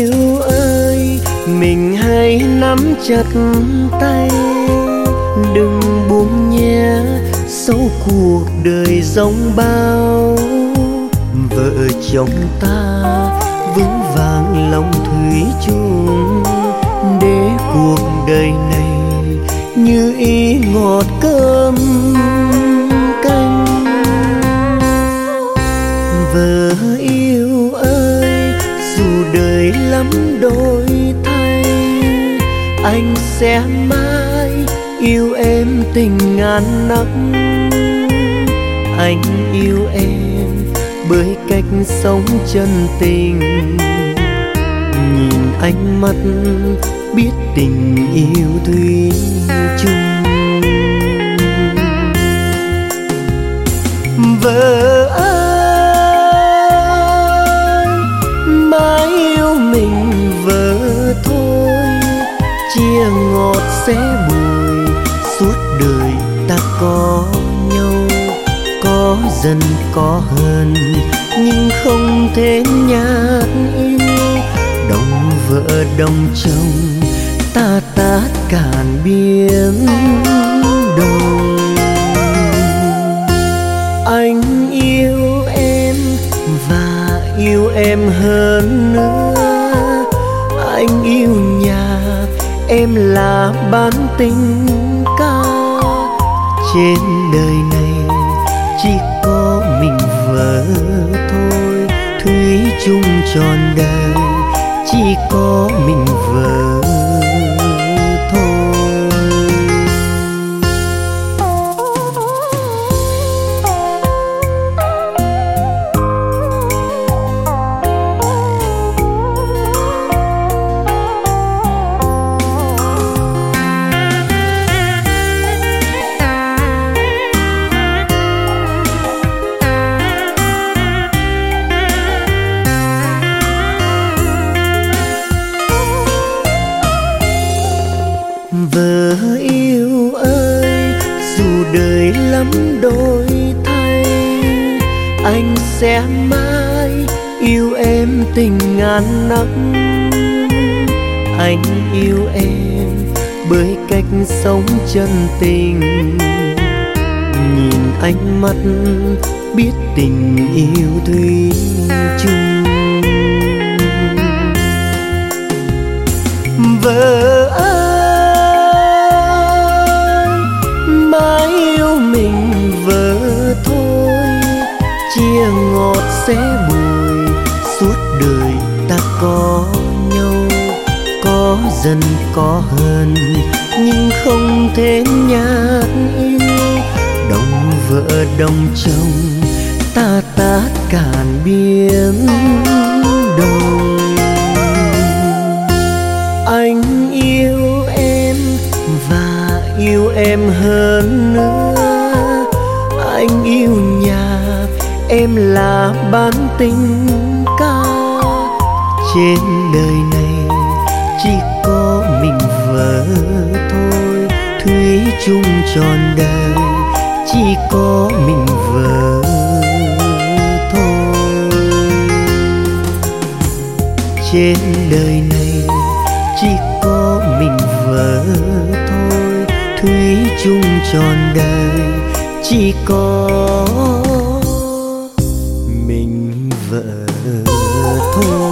yêu ơi, mình hãy nắm chặt tay, đừng buông nhé, dẫu cuộc đời giông bao. Vợ chồng ta vững vàng lòng thủy chung, để cuộc đời này như ý ngọt cơm canh. Vợ yêu ơi, dù đời lắm đổi thay, anh sẽ mãi yêu em tình ngàn năm. Anh yêu em bởi cách sống chân tình, nhìn ánh mắt biết tình yêu thủy chung. Vợ ơi, mãi yêu mình vợ thôi, chia ngọt sẻ bùi, suốt đời ta có nhau. Có giận có hờn nhưng không thể nhạt yêu, đồng vợ đồng chồng ta tát cạn biển đông. Anh yêu em và yêu em hơn nữa, anh yêu nhà em là bán tình ca. Trên đời này chỉ có mình vợ thôi, thủy chung trọn đời chỉ có mình vợ thôi. Vợ yêu ơi, dù đời lắm đổi thay, anh sẽ mãi yêu em tình ngàn năm. Anh yêu em bởi cách sống chân tình, nhìn ánh mắt biết tình yêu thủy chung. Vợ ơi, mãi yêu mình vợ thôi, chia ngọt sẻ bùi, suốt đời ta có nhau. Có giận có hờn nhưng không thể nhạt yêu, đồng vợ đồng chồng ta tát cạn biển đông. Anh yêu em và yêu em hơn nữa, anh yêu nhà em là bán tình ca. Trên đời này chỉ có mình vợ thôi, thủy chung trọn đời chỉ có mình vợ thôi. Trên đời này chỉ có mình vợ thôi, thủy chung trọn đời chỉ có mình vợ thôi.